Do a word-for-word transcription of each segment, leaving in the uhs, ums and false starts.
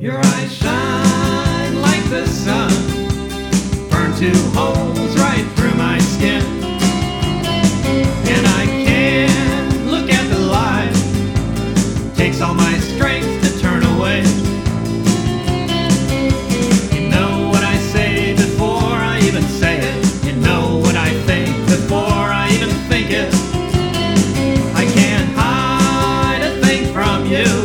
Your eyes shine like the sun, burn two holes right through my skin, and I can't look at the light. Takes all my strength to turn away. You know what I say before I even say it. You know what I think before I even think it. I can't hide a thing from you.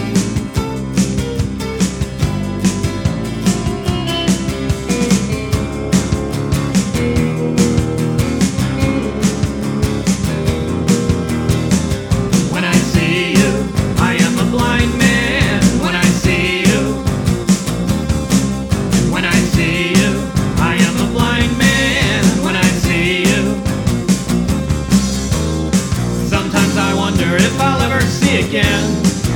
If I'll ever see again.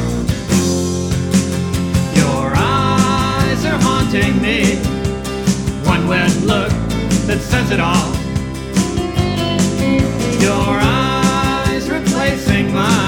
Your eyes are haunting me, one wet look that says it all. Your eyes replacing mine.